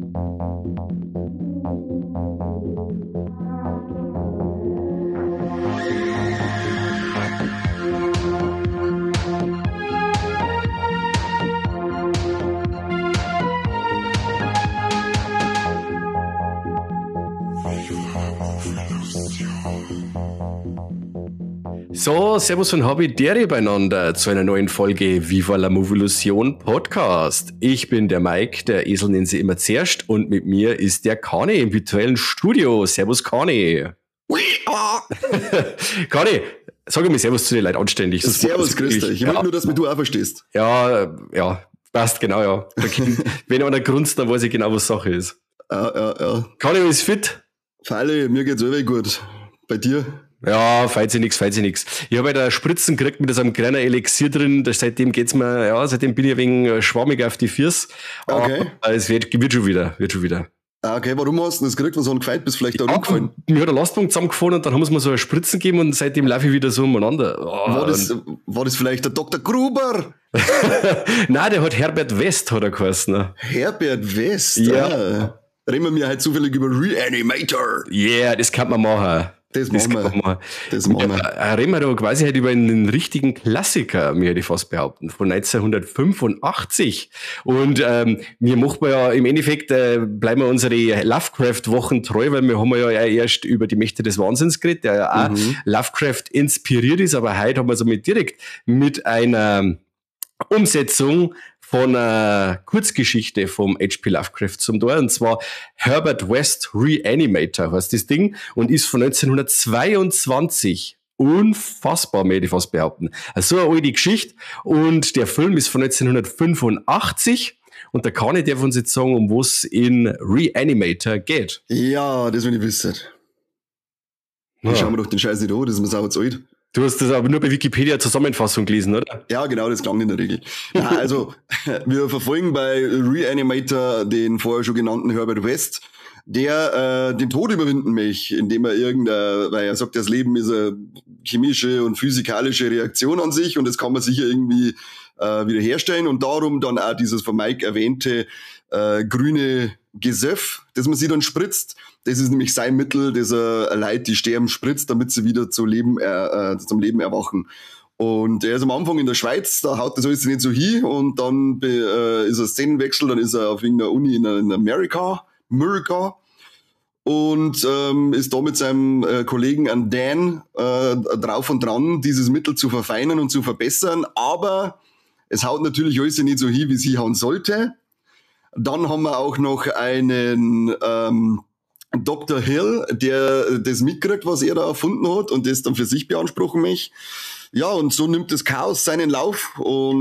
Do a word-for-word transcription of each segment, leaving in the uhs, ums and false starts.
So, servus und habe Dere beieinander zu einer neuen Folge Viva la Movolution Podcast. Ich bin der Mike, der Esel nennt sie immer zuerst, und mit mir ist der Kani im virtuellen Studio. Servus Kani. Kani, sag mir servus zu den Leuten anständig. Servus, grüß dich. Ich will ja. nur, dass du auch verstehst. Ja, ja, passt, genau, ja. Wenn einer grunzt, dann weiß ich genau, was Sache ist. Ja, ja, ja. Kani, ist fit? Falle, mir geht's wirklich gut. Bei dir? Ja, feit sich nix, feit sich nix. Ich habe halt eine Spritzen gekriegt mit so einem kleinen Elixier drin. Seitdem geht's mir, ja, seitdem bin ich ein wenig schwammig auf die Füße. Okay. Aber es wird, wird schon wieder, wird schon wieder. Okay, warum hast du das gekriegt? Was hat gefeit? Bist vielleicht da ja, rumgefallen? Mir hat ein Lastpunkt zusammengefahren und dann haben sie mir so eine Spritzen gegeben und seitdem laufe ich wieder so umeinander. Oh, war, das, war das vielleicht der Doktor Gruber? Nein, der hat Herbert West, hat er geheißen. Herbert West? Ja. Ah. Reden wir mir halt zufällig über Reanimator. Yeah, das kann man machen. Das machen wir. wir. Das machen wir. Ja, reden wir da quasi halt über einen richtigen Klassiker, mir hätte ich fast behaupten, von neunzehnhundertfünfundachtzig. Und ähm, wir machen ja im Endeffekt, äh, bleiben wir unsere Lovecraft-Wochen treu, weil wir haben ja erst über die Mächte des Wahnsinns geredet, der ja auch mhm. Lovecraft inspiriert ist, aber heute haben wir so mit direkt mit einer Umsetzung von einer Kurzgeschichte vom H P Lovecraft zum Tor, und zwar Herbert West Reanimator heißt das Ding und ist von neunzehnhundertzweiundzwanzig. Unfassbar, möchte ich fast behaupten. Also so eine alte Geschichte, und der Film ist von neunzehnhundertfünfundachtzig, und da kann ich dir von jetzt sagen, um was in Reanimator geht. Ja, das will ich wissen. Ja. Schauen wir doch den Scheiß nicht an, das ist mir sauer zu alt. Du hast das aber nur bei Wikipedia Zusammenfassung gelesen, oder? Ja, genau, das klang in der Regel. Ja, also, wir verfolgen bei Reanimator den vorher schon genannten Herbert West, der äh, den Tod überwinden möchte, indem er irgendein, weil er sagt, das Leben ist eine chemische und physikalische Reaktion an sich und das kann man sicher irgendwie äh, wiederherstellen, und darum dann auch dieses von Mike erwähnte äh, grüne Gesöff, das man sich dann spritzt. Das ist nämlich sein Mittel, das er Leute, die sterben, spritzt, damit sie wieder zu Leben, äh, zum Leben erwachen. Und er ist am Anfang in der Schweiz, da haut das alles nicht so hin, und dann äh, ist er Szenenwechsel, dann ist er auf irgendeiner Uni in, in Amerika, America, und ähm, ist da mit seinem äh, Kollegen an Dan äh, drauf und dran, dieses Mittel zu verfeinern und zu verbessern, aber es haut natürlich alles nicht so hin, wie es hinhauen sollte. Dann haben wir auch noch einen ähm, Doktor Hill, der das mitkriegt, was er da erfunden hat und das dann für sich beanspruchen möchte. Ja, und so nimmt das Chaos seinen Lauf,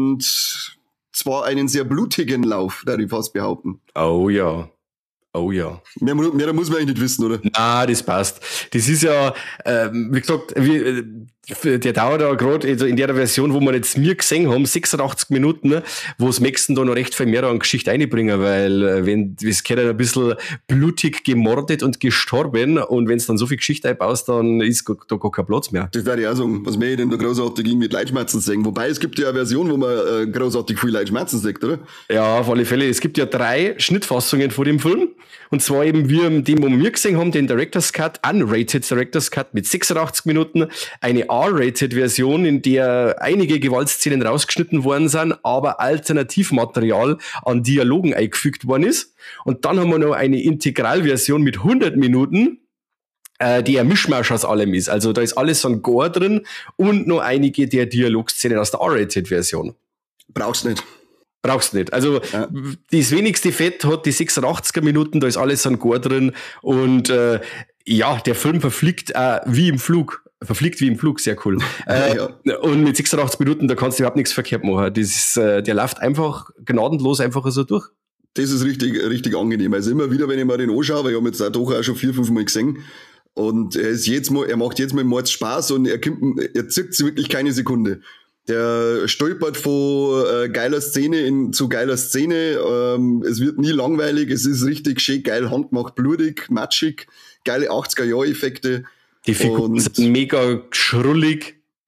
und zwar einen sehr blutigen Lauf, würde ich fast behaupten. Oh ja. Oh ja. Mehr, mehr muss man eigentlich nicht wissen, oder? Na, das passt. Das ist ja, ähm, wie gesagt, wie, der dauert ja gerade in der Version, wo wir jetzt mir gesehen haben, sechsundachtzig Minuten, ne, wo es Maxen da noch recht viel mehr an Geschichte einbringen, weil wenn es geht ein bisschen blutig gemordet und gestorben, und wenn es dann so viel Geschichte einbaust, dann ist da gar kein Platz mehr. Das würde ich auch sagen. Was mehr denn da großartig irgendwie mit Leitschmerzen sehen. Wobei, es gibt ja eine Version, wo man äh, großartig viel Leitschmerzen sieht, oder? Ja, auf alle Fälle. Es gibt ja drei Schnittfassungen von dem Film. Und zwar eben wir, den, wo wir gesehen haben, den Director's Cut, Unrated Director's Cut mit sechsundachtzig Minuten, eine R-Rated-Version, in der einige Gewaltszenen rausgeschnitten worden sind, aber Alternativmaterial an Dialogen eingefügt worden ist. Und dann haben wir noch eine Integralversion mit hundert Minuten, äh, die ein Mischmasch aus allem ist. Also da ist alles an Gore drin und noch einige der Dialogszenen aus der R-Rated-Version. Brauchst nicht. Brauchst nicht. Also ja. Das wenigste Fett hat die sechsundachtziger Minuten, da ist alles an Gore drin, und äh, ja, der Film verfliegt äh, wie im Flug. Verfliegt wie im Flug, sehr cool. äh, ja. Und mit sechsundachtzig Minuten, da kannst du überhaupt nichts verkehrt machen. Das ist, äh, der läuft einfach gnadenlos einfach so durch. Das ist richtig, richtig angenehm. Also immer wieder, wenn ich mal den anschaue, weil ich habe jetzt auch doch auch schon vier, fünf Mal gesehen, und er ist jetzt mal, er macht jetzt mal Mords Spaß, und er kommt, er zirkt sich wirklich keine Sekunde. Der stolpert von äh, geiler Szene in, zu geiler Szene. Ähm, es wird nie langweilig. Es ist richtig schön geil handgemacht, blutig, matschig, geile achtziger-Jahr-Effekte. Die Figuren sind mega schrullig.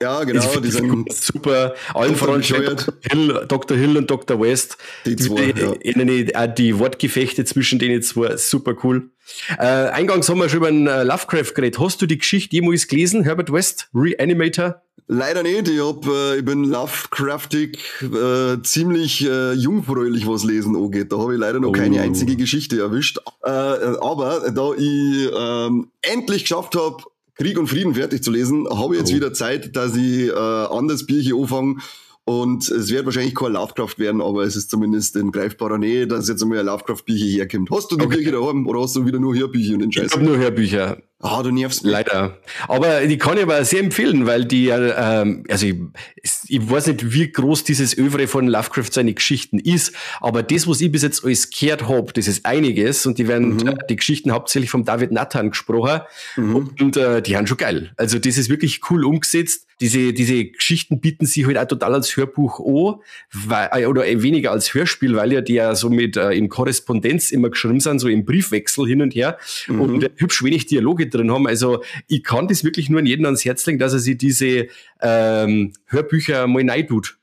Ja, genau, die sind super. Allen voran Doktor Hill, Doktor Hill und Doktor West. Die zwei, die, ja. die, auch die Wortgefechte zwischen denen zwei, super cool. Äh, eingangs haben wir schon über einen Lovecraft geredet. Hast du die Geschichte jemals gelesen, Herbert West, Reanimator? Leider nicht. Ich, hab, äh, ich bin Lovecraftig äh, ziemlich äh, jungfräulich, was Lesen angeht. Da habe ich leider noch oh. keine einzige Geschichte erwischt. Äh, aber da ich äh, endlich geschafft habe, Krieg und Frieden fertig zu lesen, habe ich jetzt oh. wieder Zeit, dass ich äh, an das Bierchen anfange. Und es wird wahrscheinlich kein Lovecraft werden, aber es ist zumindest in greifbarer Nähe, dass jetzt einmal ein Lovecraft-Bücher herkommt. Hast du die okay. Bücher daheim oder hast du wieder nur Hörbücher und den Scheiß? Ich habe nur Hörbücher. Ah, du nervst mich. Leider. Aber die kann ich aber sehr empfehlen, weil die, ähm, also ich, ich weiß nicht, wie groß dieses Övre von Lovecraft seine Geschichten ist, aber das, was ich bis jetzt alles gehört habe, das ist einiges und die werden mhm. die Geschichten hauptsächlich vom David Nathan gesprochen mhm. und, und äh, die haben schon geil. Also das ist wirklich cool umgesetzt. Diese, diese Geschichten bieten sich halt auch total als Hörbuch an, weil, oder weniger als Hörspiel, weil ja die ja so mit äh, in Korrespondenz immer geschrieben sind, so im Briefwechsel hin und her mhm. und hübsch wenig Dialoge drin haben. Also ich kann das wirklich nur an jeden ans Herz legen, dass er sich diese ähm, Hörbücher mal rein tut.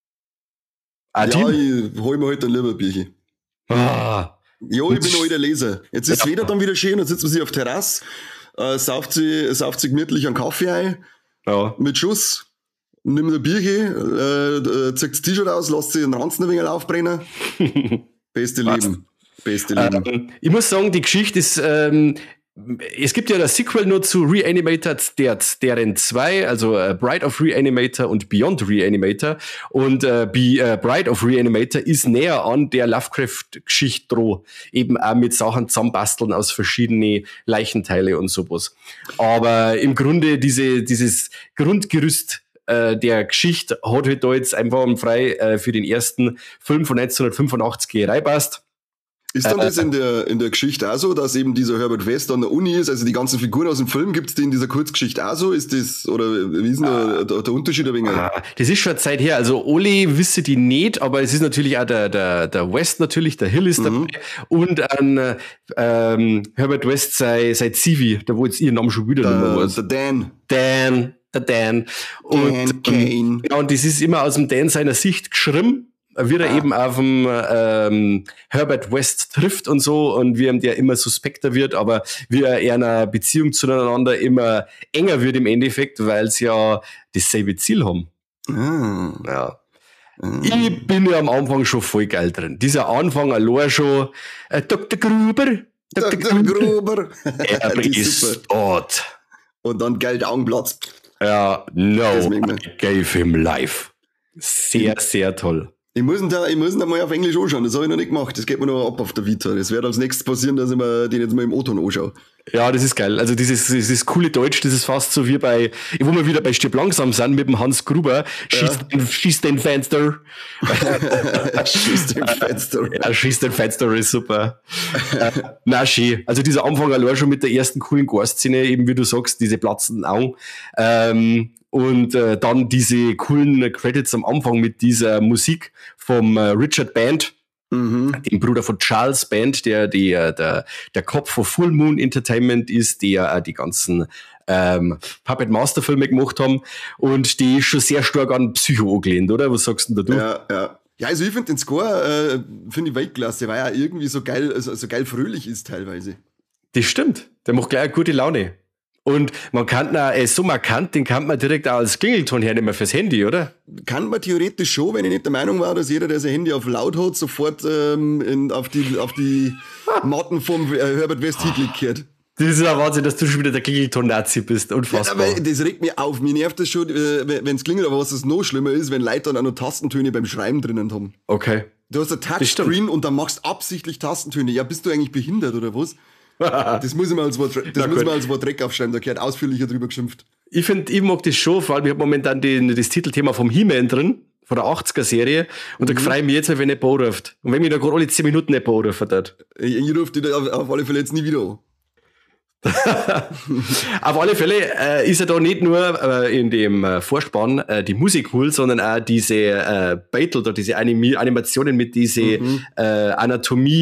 Ah, ja, Team? Ich hol mir heute ein lieber Bierchen. Ah. Ja, ich bin heute Leser. Jetzt ist das ja. Wetter dann wieder schön, dann sitzt man sich auf Terrasse, äh, sauft sich, sauft sich gemütlich einen Kaffee ein, ja. mit Schuss, nimmt ein Bierchen, äh, zieht das T-Shirt aus, lässt sich den Ranzen ein wenig aufbrennen. Beste Leben. Beste Leben. Ähm, ich muss sagen, die Geschichte ist, ähm, es gibt ja das Sequel nur zu Reanimator, der, deren zwei, also äh, Bride of Reanimator und Beyond Reanimator. Und äh, Be, äh, Bride of Reanimator ist näher an der Lovecraft-Geschichte dran. Eben auch mit Sachen zusammenbasteln aus verschiedenen Leichenteile und sowas. Aber im Grunde diese, dieses Grundgerüst äh, der Geschichte hat halt da jetzt einfach frei äh, für den ersten Film von neunzehnhundertfünfundachtzig reinpasst. Ist dann äh, das in der, in der Geschichte auch so, dass eben dieser Herbert West an der Uni ist, also die ganzen Figuren aus dem Film, gibt's die in dieser Kurzgeschichte auch so? Ist das, oder wie ist denn ah, der, der Unterschied ein wenig? Ah, das ist schon eine Zeit her, also Oli wisse die nicht, aber es ist natürlich auch der, der, der West natürlich, der Hill ist mhm. dabei und an ähm, Herbert West sei, sei Zivi, da wo jetzt ihr Name schon wieder der, was. Der Dan. Dan, der Dan. Und, Dan Kane. Ja, und das ist immer aus dem Dan seiner Sicht geschrieben. Wie er ah. eben auf dem ähm, Herbert West trifft und so und wie ihm der immer suspekter wird, aber wie er in einer Beziehung zueinander immer enger wird im Endeffekt, weil sie ja dasselbe Ziel haben. Ah. Ja. Ah. Ich bin ja am Anfang schon voll geil drin. Dieser Anfang allein schon, äh, Doktor Gruber, Doktor, Doktor Gruber, er ist tot. Und dann Geld Augenplatz. Ja, no, I gave him life. Sehr, sehr toll. Ich muss ihn da, ich muss ihn da mal auf Englisch anschauen, das habe ich noch nicht gemacht, das geht mir noch ab auf der Vita. Das wird als nächstes passieren, dass ich mir den jetzt mal im O-Ton anschaue. Ja, das ist geil. Also dieses, dieses coole Deutsch, das ist fast so wie bei, wo wir wieder bei Stirb langsam sind, mit dem Hans Gruber, schießt, ja. den, schießt den Fenster. schießt den Fenster. Ja, schießt den Fenster ist super. äh, na, schön. Also dieser Anfang allein schon mit der ersten coolen Gore-Szene, eben wie du sagst, diese platzenden Augen. Ähm, Und äh, dann diese coolen Credits am Anfang mit dieser Musik vom äh, Richard Band, mhm. dem Bruder von Charles Band, der, der der der Kopf von Full Moon Entertainment ist, der äh, die ganzen ähm, Puppet Master Filme gemacht haben und die ist schon sehr stark an Psycho angelehnt, oder? Was sagst du da du? Ja, ja. Ja, also ich finde den Score, äh, finde ich Weltklasse, weil er irgendwie so geil, so, so geil fröhlich ist teilweise. Das stimmt. Der macht gleich eine gute Laune. Und man kann, er ist so markant, den kann man direkt auch als Klingelton hernehmen fürs Handy, oder? Kann man theoretisch schon, wenn ich nicht der Meinung war, dass jeder, der sein Handy auf laut hat, sofort ähm, in, auf die, auf die Matten vom äh, Herbert West gekehrt. Das ist ja Wahnsinn, dass du schon wieder der Klingelton-Nazi bist. Unfassbar. Ja, aber das regt mich auf. Mir nervt das schon, äh, wenn es klingelt, aber was das noch schlimmer ist, wenn Leute dann auch noch Tastentöne beim Schreiben drinnen haben. Okay. Du hast ein Touchscreen und dann machst absichtlich Tastentöne. Ja, bist du eigentlich behindert oder was? Das muss ich mal als Wort, das muss man als Wort Dreck aufschreiben, da gehört ausführlicher drüber geschimpft. Ich finde, ich mag das schon, vor allem, ich habe momentan den, das Titelthema vom He-Man drin, von der achtziger-Serie, und mhm. da freue ich mich jetzt, wenn jemand anruft. Und wenn mich da gerade alle zehn Minuten nicht anrufen hat. Ich, ich rufe dich auf, auf alle Fälle jetzt nie wieder an. Auf alle Fälle äh, ist ja da nicht nur äh, in dem äh, Vorspann äh, die Musik cool, sondern auch diese äh, Battle oder diese Animi- Animationen mit diese mhm. äh, Anatomie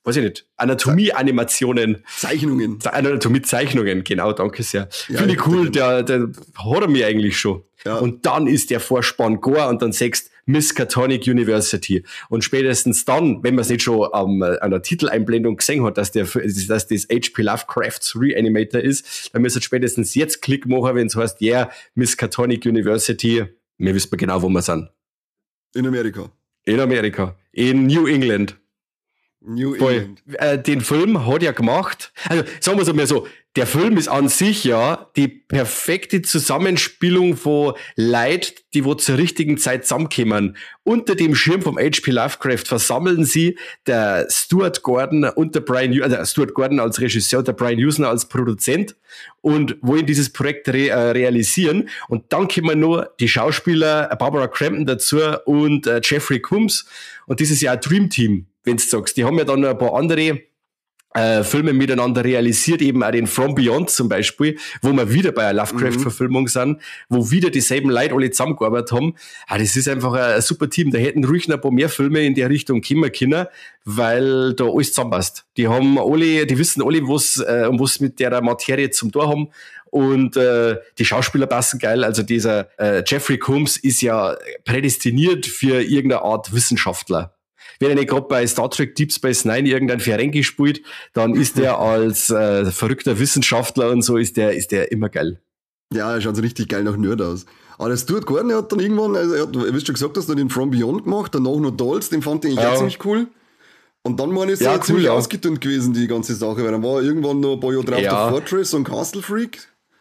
weiß ich nicht, Anatomie-Animationen. Zeichnungen. Anatomie-Zeichnungen, genau, danke sehr. Ja, Finde ich ja, cool, der, der hat er mir eigentlich schon. Ja. Und dann ist der Vorspann Gore und dann sagst Miskatonic University. Und spätestens dann, wenn man es nicht schon ähm, an der Titeleinblendung gesehen hat, dass, der, dass das H P Lovecrafts Reanimator ist, dann müsst ihr spätestens jetzt Klick machen, wenn es heißt, ja, yeah, Miskatonic University. Wir wissen genau, wo wir sind. In Amerika. In Amerika. In New England. New Voll. England. Äh, den Film hat er gemacht. Also sagen wir es mal so, der Film ist an sich ja die perfekte Zusammenspielung von Leuten, die wo zur richtigen Zeit zusammenkommen. Unter dem Schirm vom H P Lovecraft versammeln sie der Stuart Gordon und der Brian, also Stuart Gordon als Regisseur, der Brian Usner als Produzent und wollen dieses Projekt re- äh, realisieren. Und dann kommen nur die Schauspieler Barbara Crampton dazu und äh, Jeffrey Combs. Und das ist ja ein Dream Team, wenn du sagst. Die haben ja dann noch ein paar andere äh, Filme miteinander realisiert, eben auch den From Beyond zum Beispiel, wo wir wieder bei einer Lovecraft-Verfilmung mhm. sind, wo wieder dieselben Leute alle zusammengearbeitet haben. Ah, das ist einfach ein, ein super Team. Da hätten ruhig noch ein paar mehr Filme in der Richtung kommen können, weil da alles zusammenpasst. Die haben alle, die wissen alle, was, äh, um was mit der Materie zum Tor haben. Und äh, die Schauspieler passen geil. Also dieser äh, Jeffrey Combs ist ja prädestiniert für irgendeine Art Wissenschaftler. Wenn er nicht gerade bei Star Trek Deep Space Nine irgendein Ferengi spielt, dann ist der als äh, verrückter Wissenschaftler und so, ist der ist der immer geil. Ja, er schaut so richtig geil nach Nerd aus. Aber der Stuart Gordon, er hat dann irgendwann, also er hat, wie du schon gesagt hast, den From Beyond gemacht, danach noch Dolls, den fand ich eigentlich ja. auch ziemlich cool. Und dann war es ja, ziemlich cool, ja. ausgedünnt gewesen, die ganze Sache, weil dann war irgendwann noch ein paar Jahre drauf ja. der Fortress und Castle Freak.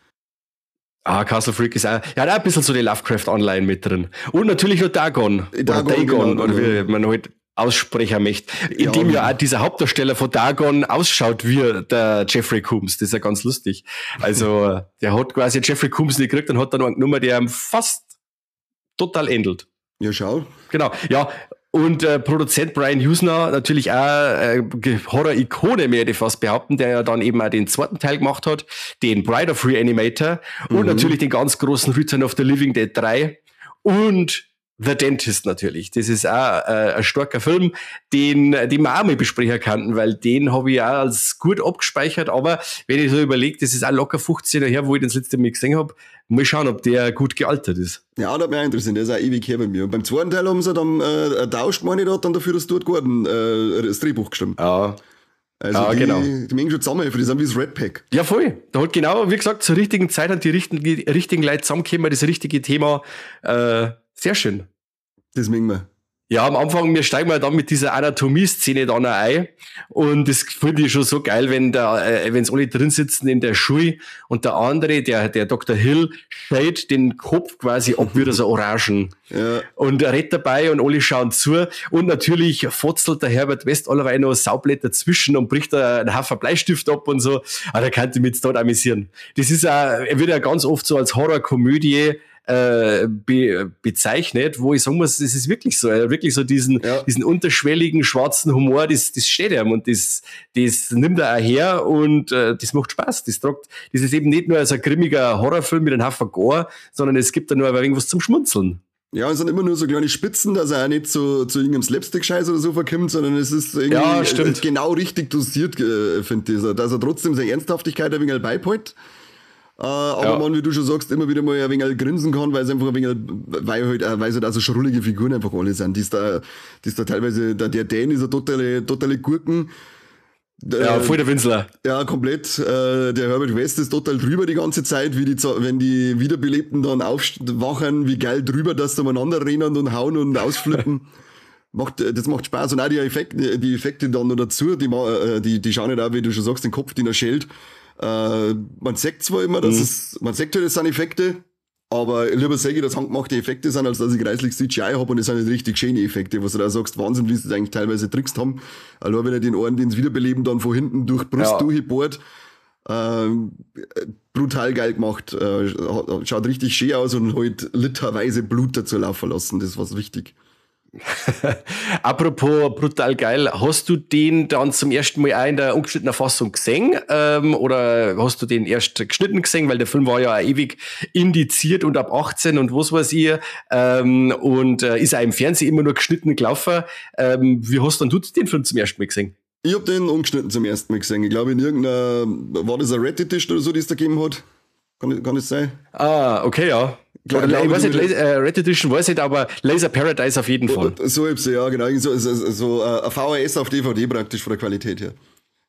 Ah, Castle Freak ist auch, ja, da auch ein bisschen so die Lovecraft-Online mit drin. Und natürlich noch Dagon. Dagon, oder Dagon, genau, oder wie man halt aussprechen möchte. In ja, dem ja auch dieser Hauptdarsteller von Dagon ausschaut wie der Jeffrey Combs. Das ist ja ganz lustig. Also, der hat quasi Jeffrey Combs nicht gekriegt und hat dann einen genommen, der ihm fast total ähnelt. Ja, schau. Genau, ja. Und äh, Produzent Brian Usner, natürlich auch äh, Horror-Ikone, mehr ich fast behaupten, der ja dann eben auch den zweiten Teil gemacht hat, den Bride of Reanimator mhm. und natürlich den ganz großen Return of the Living Dead drei und The Dentist natürlich. Das ist auch äh, ein starker Film, den, den wir auch mal besprechen könnten, weil den habe ich auch als gut abgespeichert, aber wenn ich so überlege, das ist auch locker fünfzehn Jahre her, wo ich den das letzte Mal gesehen habe, mal schauen, ob der gut gealtert ist. Ja, das hat mich interessiert, der ist auch ewig her bei mir. Und beim zweiten Teil haben sie dann äh, tauscht, meine ich, da hat dann dafür das Stuart Gordon äh, das Drehbuch geschrieben. Ja. Also ja, die, genau. die mögen schon zusammenhelfen, die sind wie das Red Pack. Ja, voll. Da hat genau, wie gesagt, zur richtigen Zeit hat die richtigen, die richtigen Leute zusammengekommen, das richtige Thema. Äh, sehr schön. Das mögen wir. Ja, am Anfang, wir steigen mal dann mit dieser Anatomie-Szene dann auch ein. Und das finde ich schon so geil, wenn da, äh, wenn's alle drin sitzen in der Schule und der andere, der, der Doktor Hill, schält den Kopf quasi ab wie so Orangen. Ja. Und er redet dabei und alle schauen zu. Und natürlich fotzelt der Herbert West allerweil noch Saubblätter dazwischen und bricht da einen Haufen Bleistift ab und so. Aber da kann ich mich jetzt dort amüsieren. Das ist auch, er wird ja ganz oft so als Horrorkomödie Äh, be, bezeichnet, wo ich sagen muss, das ist wirklich so, äh, wirklich so diesen, ja. diesen unterschwelligen schwarzen Humor, das, das steht ihm und das, das nimmt er auch her und äh, das macht Spaß. Das tragt, das ist eben nicht nur so ein grimmiger Horrorfilm mit einem Haufen Gore, sondern es gibt da nur irgendwas zum Schmunzeln. Ja, es sind immer nur so kleine Spitzen, dass er auch nicht so, zu irgendeinem Slapstick-Scheiß oder so verkommt, sondern es ist irgendwie ja, stimmt. genau richtig dosiert, äh, finde ich. Dass er trotzdem seine Ernsthaftigkeit ein wenig beibehält. Uh, aber ja. man, wie du schon sagst, immer wieder mal ein wenig grinsen kann, weil es einfach ein wenig, weil halt, weil es halt auch so schrullige Figuren einfach alle sind. Die ist da, die ist da teilweise, der, der Dan ist ein totale, totale Gurken. Ja, voll der Winsler. Ja, komplett. Äh, der Herbert West ist total drüber die ganze Zeit, wie die, wenn die Wiederbelebten dann aufwachen, wie geil drüber, dass sie umeinander rennen und hauen und ausflippen. Macht, das macht Spaß. Und auch die Effekte, die Effekte dann noch dazu, die, die, die schauen halt auch, wie du schon sagst, den Kopf, den er schält. Uh, man sagt zwar immer, dass mhm. es, man sagt halt, es sind Effekte, aber lieber sage ich, dass handgemachte Effekte sind, als dass ich greislich C G I habe und es sind nicht richtig schöne Effekte, was du da sagst, Wahnsinn, wie sie das eigentlich teilweise trickst haben. Allein wenn er den einen, den sie wiederbeleben, dann von hinten durch die Brust ja. durchbohrt, uh, brutal geil gemacht, uh, schaut richtig schön aus und halt literweise Blut dazu laufen lassen, das war wichtig. Apropos brutal geil, hast du den dann zum ersten Mal auch in der ungeschnittenen Fassung gesehen ähm, oder hast du den erst geschnitten gesehen, weil der Film war ja auch ewig indiziert und ab achtzehn und was weiß ich ähm, und äh, ist auch im Fernsehen immer nur geschnitten gelaufen. Ähm, wie hast dann du den Film zum ersten Mal gesehen? Ich hab den ungeschnitten zum ersten Mal gesehen. Ich glaube, in irgendeiner, war das ein Reddit-Tisch oder so, die es da gegeben hat? Kann, kann das sein? Ah, okay, ja. Glaub, Oder, glaub, ich weiß nicht, mit- Laser, äh, Red Edition weiß ich nicht, aber Laser Paradise auf jeden Fall. So hab's, ja, genau. So, so, so äh, ein V H S auf D V D praktisch von der Qualität her.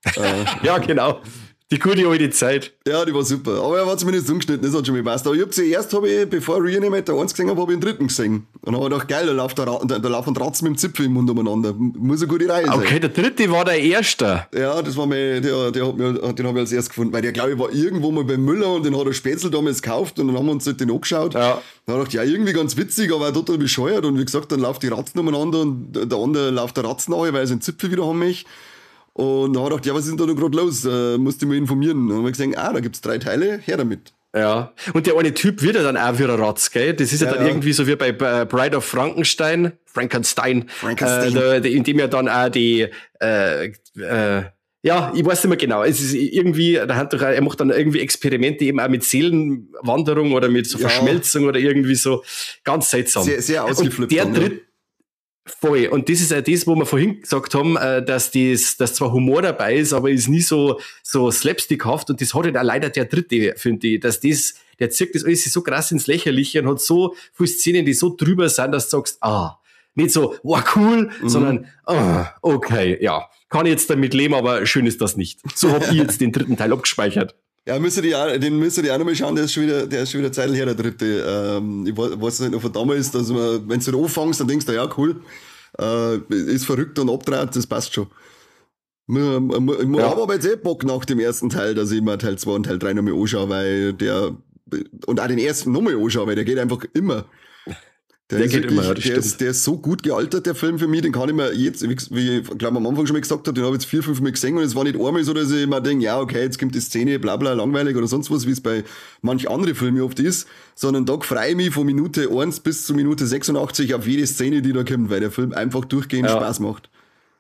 Ja, genau. Die gute alte Zeit. Ja, die war super. Aber er war zumindest ungeschnitten, das hat schon mal gepasst. Aber ich hab zuerst, hab ich, bevor Reanimator eins gesehen habe, habe ich den dritten gesehen. Und dann hab ich gedacht, geil, da läuft der, Ra- da, da laufen Ratzen mit dem Zipfel im Mund umeinander. Muss eine gute Reihe sein. Okay, der dritte war der erste. Ja, das war mir, der, der hat mir, den habe ich als erstes gefunden, weil der, glaube ich, war irgendwo mal beim Müller und den hat der Spätzl damals gekauft und dann haben wir uns halt den angeschaut. Ja. Dann habe ich gedacht, ja, irgendwie ganz witzig, aber auch total bescheuert und wie gesagt, dann läuft die Ratzen umeinander und der andere läuft der Ratzen an, weil er seinen Zipfel wieder haben möchte. Und dann habe ich gedacht, ja, was ist denn da noch gerade los? Äh, musst du mal informieren. Und dann habe ich gesagt, ah, da gibt's drei Teile, her damit. Ja. Und der eine Typ wird ja dann auch wieder Ratz, gell? Das ist ja, Ja, dann ja. irgendwie so wie bei äh, Bride of Frankenstein, Frankenstein, Frankenstein. Äh, da, in dem ja dann auch die, äh, äh, ja, ich weiß nicht mehr genau. Es ist irgendwie, da hat doch, auch- er macht dann irgendwie Experimente eben auch mit Seelenwanderung oder mit so Ja. Verschmelzung oder irgendwie so. Ganz seltsam. Sehr, sehr ausgeflippt Und der dann, ja. dritt, voll. Und das ist ja das, wo wir vorhin gesagt haben, äh, dass das, dass zwar Humor dabei ist, aber ist nie so, so slapstickhaft. Und das hat halt auch leider der dritte, finde ich, dass das, der zirkt das alles so krass ins Lächerliche und hat so viele Szenen, die so drüber sind, dass du sagst, ah, nicht so, wow, cool, Mhm. sondern, ah, okay, ja, kann ich jetzt damit leben, aber schön ist das nicht. So hab ich jetzt den dritten Teil abgespeichert. Ja, müsst ihr die, auch- den müsst ihr die auch nochmal schauen, der ist schon wieder, der ist schon wieder Zeit her, der dritte. Ähm, ich we- weiß nicht noch von damals, dass man, wenn du da anfängst, dann denkst du, ja, cool, äh, ist verrückt und abdreht, das passt schon. Ich Ja. habe aber jetzt eh Bock nach dem ersten Teil, dass ich mir Teil zwei und Teil drei nochmal anschaue, weil der, und auch den ersten nochmal anschaue, weil der geht einfach immer. Der ist geht immer, ja, das der, stimmt. ist, der ist so gut gealtert, der Film für mich, den kann ich mir jetzt, wie, wie ich glaube am Anfang schon mal gesagt habe, den habe ich jetzt vier, fünf Mal gesehen und es war nicht einmal so, dass ich mir denke, ja, okay, jetzt kommt die Szene, bla bla, langweilig oder sonst was, wie es bei manch anderen Filmen oft ist, sondern da freue ich mich von Minute eins bis zu Minute sechsundachtzig auf jede Szene, die da kommt, weil der Film einfach durchgehend Ja. Spaß macht.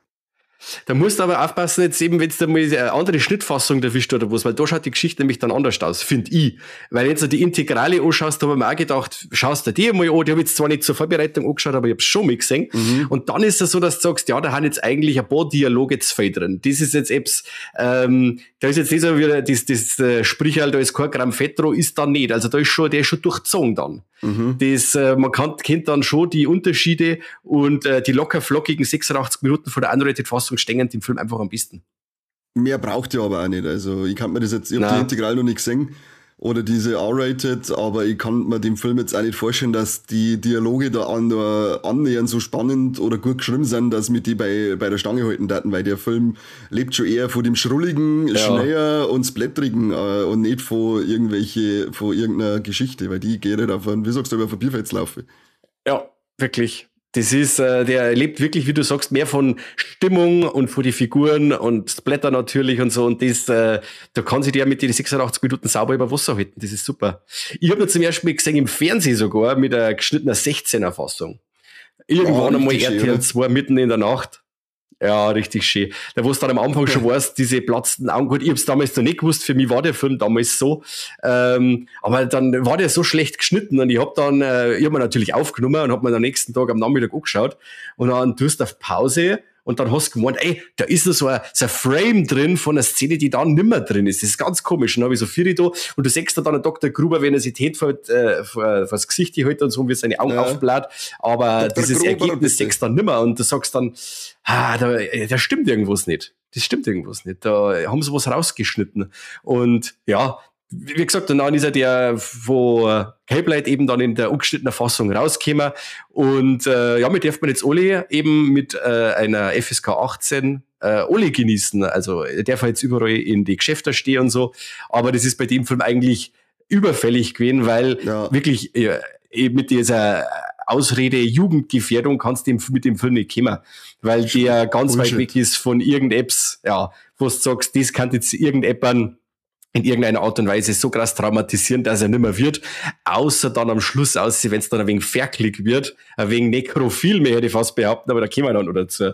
Da musst du aber aufpassen, jetzt eben, wenn du mal eine andere Schnittfassung erwischt oder was, weil da schaut die Geschichte nämlich dann anders aus, finde ich. Weil jetzt die Integrale anschaust, da habe ich mir auch gedacht, schaust du die mal an, die habe ich jetzt zwar nicht zur Vorbereitung angeschaut, aber ich habe schon mal gesehen. Und dann ist es so, dass du sagst, ja, da haben jetzt eigentlich ein paar Dialoge zu viel drin. Das ist jetzt etwas, ähm, da ist jetzt nicht so wie das, das äh, Sprichwort, da ist kein Gramm Fett dran, ist da nicht. Also da ist schon, der ist schon durchzogen dann. Das, äh, man kann, kennt dann schon die Unterschiede und äh, die locker flockigen sechsundachtzig Minuten von der Unrated-Fassung stehen den Film einfach am besten. Mehr braucht ihr aber auch nicht. Also ich kann mir das jetzt, ich habe die Nein. Integral noch nicht gesehen oder diese R-Rated, aber ich kann mir dem Film jetzt auch nicht vorstellen, dass die Dialoge da an, nur annähernd so spannend oder gut geschrieben sind, dass mit die bei, bei der Stange halten daten, weil der Film lebt schon eher von dem Schrulligen, Ja. Schneller und Splatterigen äh, und nicht von irgendwelche, von irgendeiner Geschichte, weil die geht halt auf einen, wie sagst du, auf ein Bierfeld laufen. Ja, wirklich. Das ist, äh, der lebt wirklich, wie du sagst, mehr von Stimmung und von die Figuren und Splatter natürlich und so. Und das, äh, da kann sich der mit den sechsundachtzig Minuten sauber über Wasser halten. Das ist super. Ich habe ihn zum ersten Mal gesehen im Fernsehen sogar mit einer geschnittenen sechzehner Fassung. Irgendwann Ja, einmal richtig schön, R T L oder? zwei mitten in der Nacht. Ja, richtig schön. Da wo es dann am Anfang schon weißt, diese platzten Augen, gut, ich hab's damals noch nicht gewusst, für mich war der Film damals so, ähm, aber dann war der so schlecht geschnitten und ich hab dann, äh, ich hab mir natürlich aufgenommen und hab mir am nächsten Tag am Nachmittag angeschaut und dann tust du auf Pause und dann hast du gemeint, ey, da ist noch so ein, so ein Frame drin von einer Szene, die dann nimmer drin ist. Das ist ganz komisch. Und dann hab ich so vier da und du siehst da dann einen Doktor Gruber, wenn er sich die Hände vor, äh, vor, vor das Gesicht hält und so, wie seine Augen Ja. aufbläht. Aber Doktor dieses Gruber, Ergebnis bitte. siehst du dann nimmer und du sagst dann, ah, da, da stimmt irgendwas nicht. Das stimmt irgendwas nicht. Da haben sie was rausgeschnitten. Und ja, wie gesagt, und dann ist er der, wo Hellblade eben dann in der ungeschnittenen Fassung rausgekommen. Und äh, ja, mit darf man jetzt alle eben mit äh, einer F S K achtzehn äh, alle genießen. Also er darf jetzt überall in die Geschäfte stehen und so. Aber das ist bei dem Film eigentlich überfällig gewesen, weil Ja. wirklich äh, eben mit dieser Ausrede Jugendgefährdung kannst du mit dem Film nicht kommen, weil der ganz Bullshit. weit weg ist von irgendetwas, ja, wo du sagst, das kann jetzt irgendjemand in irgendeiner Art und Weise so krass traumatisieren, dass er nimmer wird, außer dann am Schluss aussieht, wenn es dann ein wenig ferklig wird, ein wenig nekrophil, mehr hätte ich fast behaupten, aber da kommen wir dann noch dazu.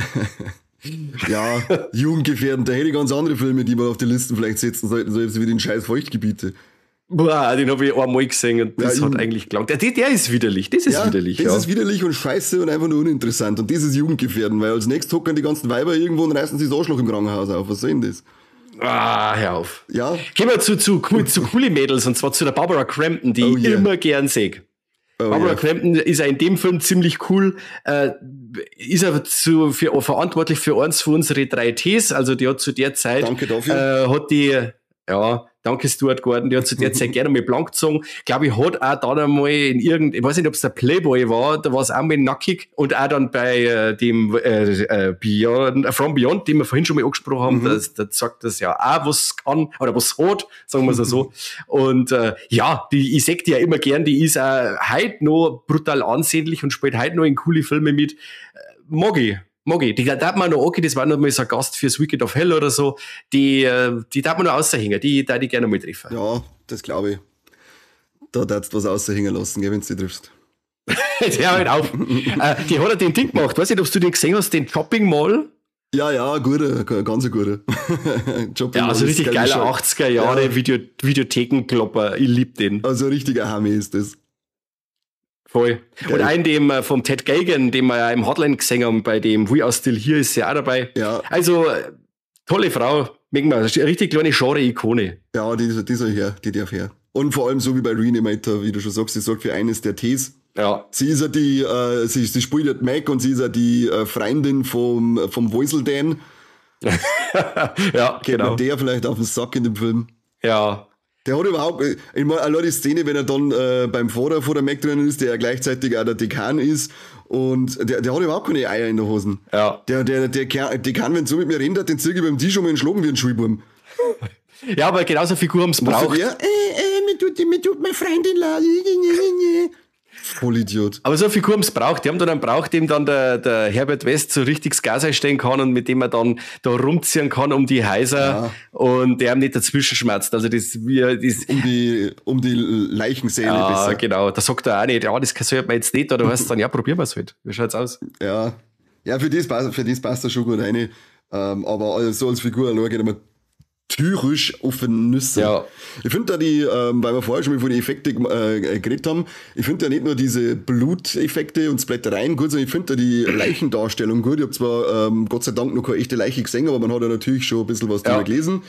Ja, jugendgefährdend, da hätte ich ganz andere Filme, die wir auf die Listen vielleicht setzen sollten, so wie den scheiß Feuchtgebiete. Boah, den habe ich einmal gesehen und das Ja, hat ich- eigentlich gelangt. Der, der ist widerlich, das ist Ja, widerlich. das ja. ist widerlich und scheiße und einfach nur uninteressant. Und das ist Jugendgefährden, weil als nächstes hocken die ganzen Weiber irgendwo und reißen sich das Arschloch im Krankenhaus auf. Was soll denn das? Ah, hör auf. Ja, Gehen wir zu, zu, cool- zu coole Mädels, und zwar zu der Barbara Crampton, die Oh ich yeah. immer gern sehe. oh, Barbara ja. Crampton ist ja in dem Film ziemlich cool, äh, ist er zu, für, verantwortlich für eins von unseren drei Ts, also die hat zu der Zeit, Danke dafür. äh, hat die, ja, danke Stuart Gordon, die hat zu der Zeit gerne mal blank gezogen. Glaube ich, hat auch dann einmal in irgend, ich weiß nicht, ob es der Playboy war, da war es auch mal nackig und auch dann bei äh, dem äh, äh, Beyond, äh, From Beyond, den wir vorhin schon mal angesprochen haben, Mhm. das, das sagt das ja auch, was kann oder was hat, sagen wir es so. Und äh, ja, die, ich sag die ja immer gern, die ist auch heute noch brutal ansehnlich und spielt heute noch in coole Filme mit. Äh, mag ich. Mag ich. Die darf man noch okay, das war noch mal so ein Gast fürs Wicked of Hell oder so. Die, äh, die darf man noch außerhängen. Die darf ich gerne mal treffen. Ja, das glaube ich. Da darfst du was außerhängen lassen, gell, wenn du die triffst. Hör halt auf. äh, die hat ja den Ding gemacht. Weiß nicht, ob du den gesehen hast, den Shopping Mall. Ja, ja, guter, ganz guter. Shopping Ja, also Mall ist richtig geil geiler geschaut. achtziger Jahre Ja. Video, Videothekenklopper. Ich lieb den. Also ein richtiger Hammer ist das. Voll. Geil. Und einen dem äh, vom Ted Gagan, den wir ja im Hotline gesehen haben, bei dem We Are Still Here, ist sie auch dabei. Ja, Also, äh, tolle Frau. Mögen wir. Eine richtig kleine Genre-Ikone. ja, die, die soll her, die darf her. Und vor allem so wie bei Reanimator, wie du schon sagst, sie sorgt für eines der Ts. Ja. Sie ist ja die, äh, sie, sie spielt ja die Mac und sie ist ja die äh, Freundin vom, vom Voisel Dan. ja, Geht genau. mir der vielleicht auf den Sack in dem Film. Ja. Der hat überhaupt, ich meine, allein die Szene, wenn er dann äh, beim Vater vor der Mac drinnen ist, der ja gleichzeitig auch der Dekan ist und der, der hat überhaupt keine Eier in der Hosen. Ja. Der, der, der Ker- Dekan, wenn so mit mir redet, den ziehe ich beim Tisch um und schlagen wie ein Schulbum. Ja, aber genauso eine Figur haben es Was braucht. der? Äh, äh, mir tut, mir tut meine Freundin leid. Vollidiot. Aber so eine Figur haben es braucht. Die haben dann einen braucht, dem dann der, der Herbert West so richtig das Gas einstellen kann und mit dem er dann da rumziehen kann um die Häuser Ja. und der ihm nicht dazwischen schmerzt. Also das, wie, das Um die, um die Leichensäle ja, besser. genau. Da sagt er auch nicht, ja, das sollte man jetzt nicht, oder heißt es dann, ja, probieren wir es halt. Wie schaut's aus? Ja, ja, für das passt, für das passt er schon gut rein. Ähm, aber also so als Figur allein geht er mir tierisch auf den Nüsse. Ja. Ich finde da die, ähm, weil wir vorher schon mal von den Effekten äh, geredet haben, ich finde ja nicht nur diese Bluteffekte und Splattereien gut, sondern ich finde da die Leichendarstellung gut. Ich habe zwar ähm, Gott sei Dank noch keine echte Leiche gesehen, aber man hat ja natürlich schon ein bisschen was Ja. drüber gelesen.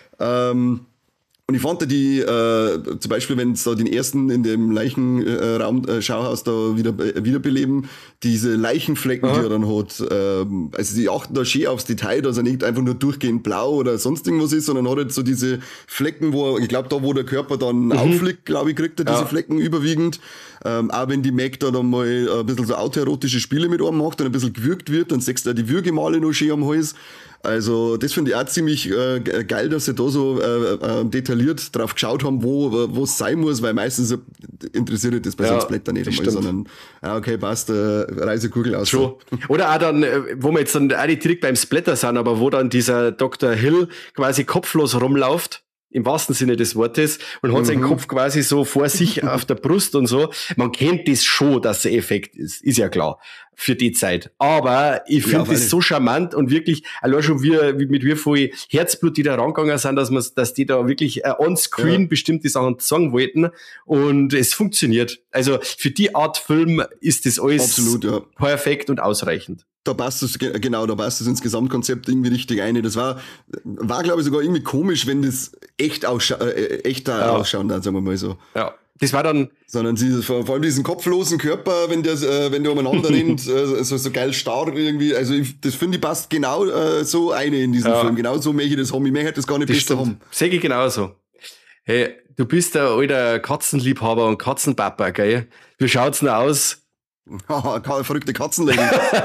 Ähm, und ich fand da die, äh, zum Beispiel, wenn es da den ersten in dem Leichenraum, äh, Schauhaus da wieder äh, wiederbeleben, diese Leichenflecken, Aha. die er dann hat, ähm, also die achten da schön aufs Detail, dass er nicht einfach nur durchgehend blau oder sonst irgendwas ist, sondern hat halt so diese Flecken, wo er, ich glaube, da wo der Körper dann aufliegt, glaube ich, kriegt er diese Ja. Flecken überwiegend. Ähm, auch wenn die Mac da dann mal ein bisschen so autoerotische Spiele mit einem macht und ein bisschen gewürgt wird, dann siehst du auch die Würgemale noch schön am Hals. Also das finde ich auch ziemlich äh, ge- geil, dass sie da so äh, äh, detailliert drauf geschaut haben, wo wo es sein muss, weil meistens interessiert dich das bei Ja, sonst Blätter nicht das einmal, stimmt. sondern ja, okay, passt, äh, Reisekugel aus. Schon. Oder auch dann, äh, wo wir jetzt dann auch nicht direkt beim Splatter sind, aber wo dann dieser Doktor Hill quasi kopflos rumläuft, im wahrsten Sinne des Wortes, und hat seinen Kopf quasi so vor sich auf der Brust und so. Man kennt das schon, dass der Effekt ist, ist ja klar, für die Zeit. Aber ich Ja, finde weil- das so charmant und wirklich, allein schon wie, wie mit wie viel Herzblut die da rangegangen sind, dass man, dass die da wirklich äh, on-screen Ja. bestimmte Sachen sagen wollten und es funktioniert. Also für die Art Film ist das alles Absolut, ja. perfekt und ausreichend. Da passt es, ge- genau, da passt es ins Gesamtkonzept irgendwie richtig ein. Das war, war glaube ich, sogar irgendwie komisch, wenn das echt ausscha äh, echter Ja. ausschauen, dann sagen wir mal so. Ja. Das war dann, Sondern sie, vor vor allem diesen kopflosen Körper, wenn der, äh, wenn der umeinander rennt, äh, so, so geil starr irgendwie. Also ich, das finde ich passt genau äh, so eine in diesem Ja. Film. Genau so möchte ich das haben. Ich möchte das gar nicht das besser stimmt. haben. Sehe ich genauso. Hey, du bist der alter Katzenliebhaber und Katzenpapa, gell? Wie schaut's denn aus? Haha, ka- verrückte Katzenlady.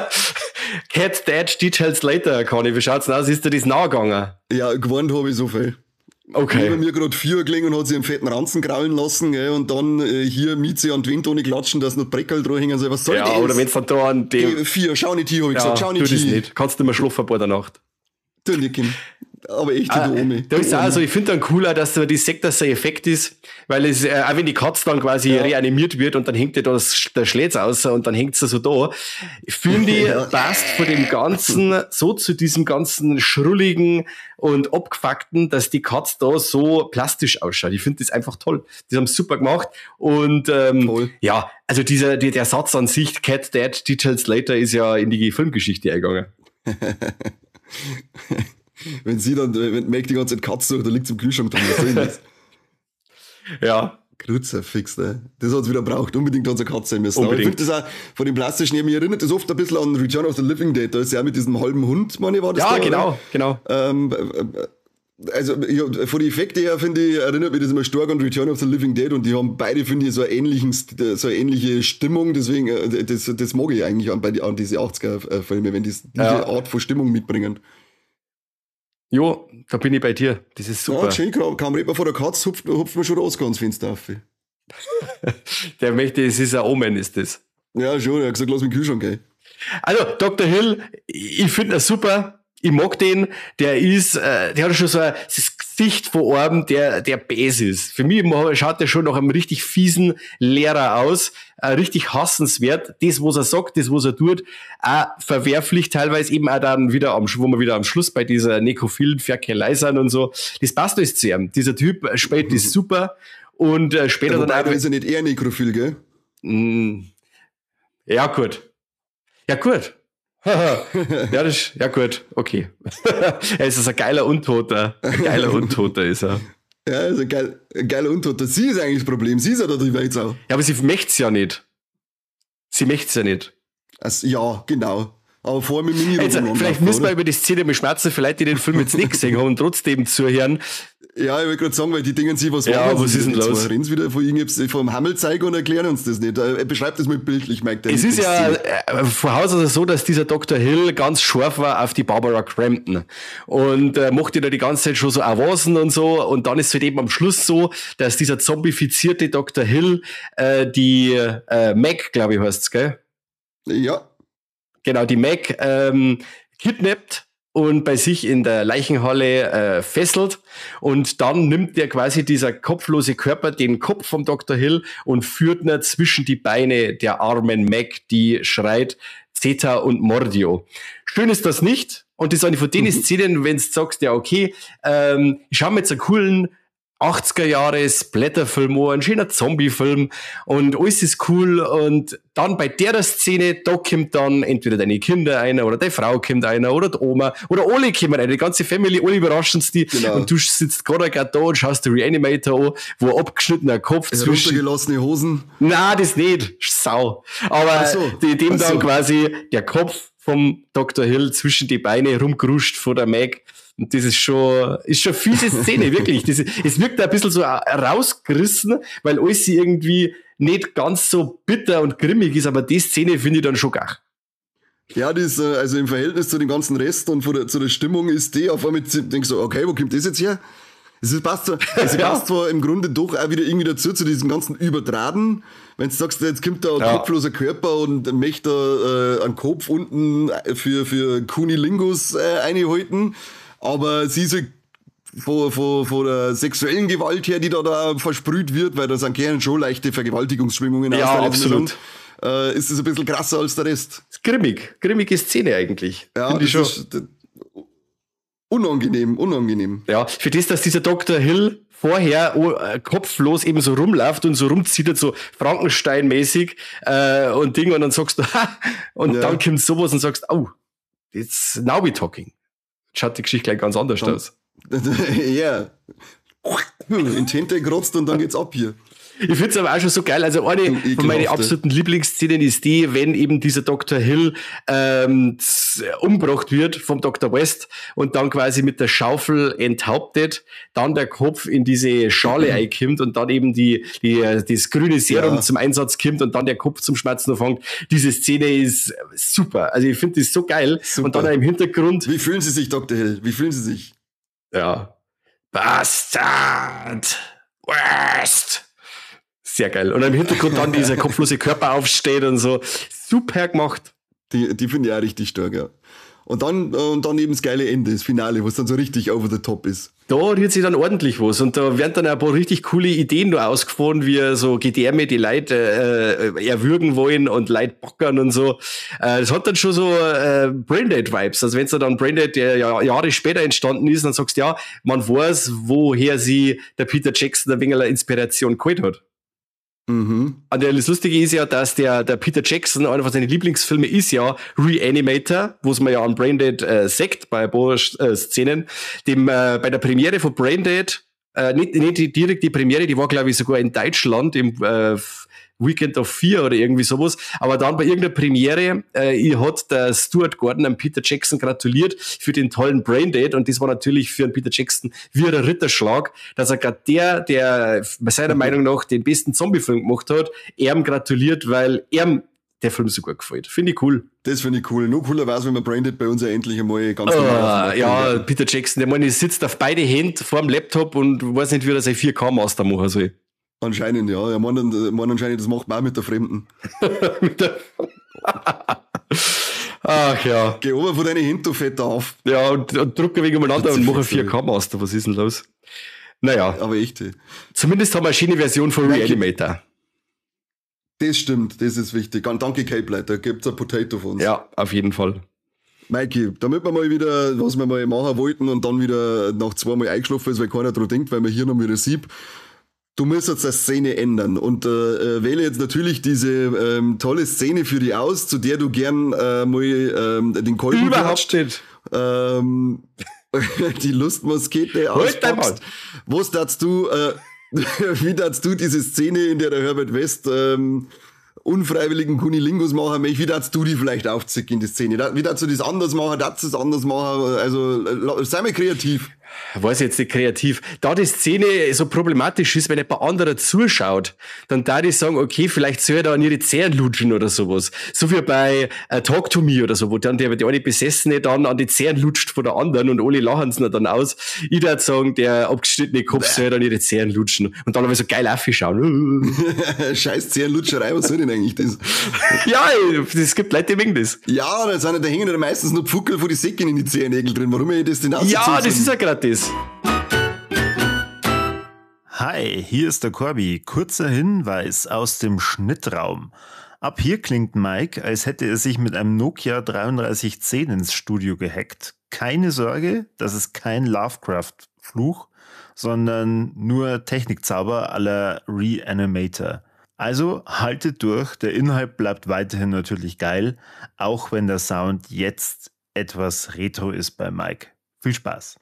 Cat Dad Details Later, Conny. Wie schaut's denn aus? Ist dir das nachgegangen? Ja, gewarnt habe ich so viel. Wie bei Okay. mir gerade vier gelegen und hat sich einen fetten Ranzen kraulen lassen, gell, und dann äh, hier Mieze an die Windtone klatschen, dass noch Breckerl dran hängen soll. Was soll Ja, das? oder wenn's dann da an dem, Äh, vier, schau nicht hier, hab ich ja, gesagt, schau tu nicht das hier. nicht. Kannst du mal schlafen bei der Nacht. Tu nicht hin. Aber echt ah, die Omi. Da ist auch so, ich finde dann cooler, dass da die sagt, dass der Effekt ist, weil es, äh, auch wenn die Katze dann quasi ja. reanimiert wird und dann hängt dir da das, der Schlätz aus und dann hängt sie so da. Ich finde, ja. passt von dem Ganzen so zu diesem ganzen Schrulligen und Abgefuckten, dass die Katze da so plastisch ausschaut. Ich finde das einfach toll. Die haben es super gemacht und ähm, ja, also dieser die, der Satz an sich, Cat Dead, Details Later, ist ja in die Filmgeschichte eingegangen. Wenn sie dann, wenn Mac die ganze Zeit Katze sucht, da liegt im Kühlschrank drin, was soll ich das? Ja. Kruzifix, ne? Das hat's wieder braucht. Unbedingt hat es eine Katze sein müssen. Aber ich finde das auch von dem plastischen, mich erinnert das oft ein bisschen an Return of the Living Dead. Da ist ja auch mit diesem halben Hund, meine ich, war das Ja, da, genau, oder? genau. Ähm, also, ja, von den Effekten her, finde ich, erinnert mich das immer stark an Return of the Living Dead und die haben beide, finde ich, so, einen ähnlichen, so eine ähnliche Stimmung. Deswegen, das, das mag ich eigentlich an, bei, an diese achtziger-Filme, wenn die diese ja. Art von Stimmung mitbringen. Jo, da bin ich bei dir. Das ist super. Ja, schön, kaum, kaum redet man von der Katze, hupft, hupft man schon raus ganz Fenster auf. Der möchte, es ist ein Omen, ist das. Ja, schon, er hat gesagt, lass mich in den Kühlschrank gehen. Also, Doktor Hill, ich finde das super. Ich mag den. Der ist, äh, der hat schon so ein das Gesicht vor Ohren, der, der Bass ist. Für mich schaut der schon nach einem richtig fiesen Lehrer aus. Äh, richtig hassenswert. Das, was er sagt, das, was er tut, auch verwerflich teilweise eben auch dann wieder am, wo wir wieder am Schluss bei dieser nekrophilen Ferkelei sind und so. Das passt alles zu ihm. Dieser Typ spielt das super. Und äh, später ja, dann auch. Ist er nicht eher nekrophil, gell? Mm, ja, gut. Ja, gut. ja, das, ja gut, okay. Er ist also ein geiler Untoter. Ein geiler Untoter ist er. Ja, also ein, geil, ein geiler Untoter. Sie ist eigentlich das Problem. Sie ist ja da drüber jetzt auch. Ja, aber sie möcht's ja nicht. Sie möcht's ja nicht. Also, ja, genau. Aber vorher mit Mini also, vielleicht müssen wir über die Szene mit Schmerzen, vielleicht die den Film jetzt nicht gesehen haben und trotzdem zuhören. Ja, ich wollte gerade sagen, weil die Dingen sie, was ja, was ist denn los? Reden wieder von irgendwas vom Hammel zeigen und erklären uns das nicht. Er beschreibt das mal bildlich, Mike. Es ist ja äh, von Haus aus so, dass dieser Doktor Hill ganz scharf war auf die Barbara Crampton und äh, mochte da die ganze Zeit schon so Avancen und so und dann ist es halt eben am Schluss so, dass dieser zombifizierte Doktor Hill äh, die äh, Meg, glaube ich heißt's, gell? Ja. Genau, die Meg ähm, kidnappt und bei sich in der Leichenhalle äh, fesselt und dann nimmt der quasi dieser kopflose Körper den Kopf vom Doktor Hill und führt ihn zwischen die Beine der armen Meg, die schreit Zeta und Mordio. Schön ist das nicht und das ist eine von den Szenen, wenn du sagst, ja okay, ähm, ich schaue mir jetzt einen coolen achtziger Jahre Splatterfilm, ein schöner Zombie-Film und alles ist cool und dann bei der Szene, da kommt dann entweder deine Kinder einer oder deine Frau kommt einer oder die Oma oder alle kommen rein, die ganze Family, alle überraschen die genau. Und du sitzt gerade da und schaust den Reanimator an, wo ein abgeschnittener Kopf zwischen... Runtergelassene Hosen? Nein, das nicht, Sau. Aber so. die, dem dann so. quasi der Kopf vom Doktor Hill zwischen die Beine rumgeruscht von der Meg. Und das ist schon, ist schon fiese Szene, wirklich. Das, es wirkt ein bisschen so rausgerissen, weil alles irgendwie nicht ganz so bitter und grimmig ist, aber die Szene finde ich dann schon geil. Ja, das, also im Verhältnis zu dem ganzen Rest und von der, zu der Stimmung ist die auf einmal, denkst du, okay, wo kommt das jetzt her? Es passt, zwar, es ja. passt zwar im Grunde doch auch wieder irgendwie dazu, zu diesem ganzen Übertragen. Wenn du sagst, jetzt kommt da ein ja. kopfloser Körper und möchte äh, einen Kopf unten für, für Kunilingus äh, einhalten. Aber sie ist von, von, von der sexuellen Gewalt her, die da, da versprüht wird, weil da sind gerne schon leichte Vergewaltigungsschwingungen. Ja, absolut. Äh, ist es ein bisschen krasser als der Rest. Grimmig. Grimmige Szene eigentlich. Ja, Find ich schon. Ist, unangenehm, unangenehm. Ja, für das, dass dieser Doktor Hill vorher oh, äh, kopflos eben so rumläuft und so rumzieht, so Frankenstein-mäßig äh, und Ding, und dann sagst du, ha, und ja. dann kommt sowas und sagst, oh, it's now we talking. Schaut die Geschichte gleich ganz anders dann, aus. Ja. In Tinte gerotzt und dann geht's ab hier. Ich finde es aber auch schon so geil. Also eine Ekelhafte. Von meinen absoluten Lieblingsszenen ist die, wenn eben dieser Doktor Hill ähm, umgebracht wird vom Doktor West und dann quasi mit der Schaufel enthauptet, dann der Kopf in diese Schale mhm. einkommt und dann eben die, die das grüne Serum ja. zum Einsatz kommt und dann der Kopf zum Schmerzen anfängt. Diese Szene ist super. Also ich finde das so geil. Super. Und dann im Hintergrund... Wie fühlen Sie sich, Doktor Hill? Wie fühlen Sie sich? Ja. Bastard! West! Sehr geil. Und im Hintergrund dann dieser kopflose Körper aufsteht und so. Super gemacht. Die, die finde ich auch richtig stark, ja. Und dann, äh, und dann eben das geile Ende, das Finale, was dann so richtig over the top ist. Da rührt sich dann ordentlich was und da werden dann ein paar richtig coole Ideen nur ausgefahren, wie so Gedärme, die Leute äh, erwürgen wollen und Leute backern und so. Äh, das hat dann schon so äh, Braindead-Vibes. Also wenn es dann Braindead, der ja Jahre später entstanden ist, dann sagst du, ja, man weiß, woher sie der Peter Jackson ein wenig Inspiration geholt hat. Mhm. Und das Lustige ist ja, dass der, der Peter Jackson, einer von seinen Lieblingsfilmen ist ja Reanimator, wo es man ja an Braindead äh, sagt, bei ein paar äh, Szenen. Dem, äh, bei der Premiere von Braindead, äh, nicht, nicht direkt die Premiere, die war glaube ich sogar in Deutschland im äh, Weekend of Fear oder irgendwie sowas, aber dann bei irgendeiner Premiere äh, hat der Stuart Gordon an Peter Jackson gratuliert für den tollen Braindead und das war natürlich für einen Peter Jackson wie ein Ritterschlag, dass er gerade der, der bei seiner Meinung nach den besten Zombie-Film gemacht hat, ihm gratuliert, weil ihm der Film so gut gefällt. Finde ich cool. Das finde ich cool. Noch cooler wäre es, wenn man Braindead bei uns ja endlich einmal ganz uh, normal Ja, kann. Peter Jackson, der Mann sitzt auf beide Hände vor dem Laptop und weiß nicht, wie er sein vier K Master machen soll. Anscheinend, ja. Ja, man, man anscheinend, das macht man auch mit der Fremden. mit der Ach ja. Geh oben von deinen Händen, du Fetter, auf. Ja, und, und druck ein wenig umeinander und mach ein vier K Master. Was ist denn los? Naja. Aber echt. Zumindest haben wir eine schöne Version von Reanimator. Das stimmt, das ist wichtig. Danke, Cape Light, da gibt's ein Potato von uns. Ja, auf jeden Fall. Mikey, damit wir mal wieder, was wir mal machen wollten und dann wieder nach zweimal eingeschlafen ist, weil keiner dran denkt, weil man hier noch wieder sieht. Du musst jetzt eine Szene ändern und äh, wähle jetzt natürlich diese ähm, tolle Szene für dich aus, zu der du gern äh, mal ähm, den Kolben Überhaupt nicht. Ähm, die Lustmuskete auspackst. Was darfst du, äh, wie darfst du diese Szene, in der der Herbert West ähm, unfreiwilligen Kunilingus machen möchte, wie darfst du die vielleicht aufzicken in die Szene? Wie darfst du das anders machen? Darfst du das anders machen? Also sei mal kreativ. Weiß ich jetzt nicht kreativ. Da die Szene so problematisch ist, wenn jemand anderer zuschaut, dann darf ich sagen, okay, vielleicht soll er da an ihre Zähne lutschen oder sowas. So wie bei uh, Talk to Me oder so, wo dann der, der eine Besessene dann an die Zähne lutscht von der anderen und alle lachen es dann aus. Ich darf sagen, der abgeschnittene Kopf soll dann ihre Zähne lutschen und dann aber so geil aufschauen. Scheiß Zähnlutscherei, was soll denn eigentlich das? Ja, es gibt Leute, die mögen das. Ja, da, sind, da hängen ja meistens nur Pfuckel von die Säcken in die Zehennägel drin. Warum ich das denn ausziehen? Ja, das ist ja gerade das. Hi, hier ist der Corby. Kurzer Hinweis aus dem Schnittraum. Ab hier klingt Mike, als hätte er sich mit einem Nokia dreiunddreißig zehn ins Studio gehackt. Keine Sorge, das ist kein Lovecraft-Fluch, sondern nur Technikzauber à la Reanimator. Also haltet durch, der Inhalt bleibt weiterhin natürlich geil, auch wenn der Sound jetzt etwas retro ist bei Mike. Viel Spaß!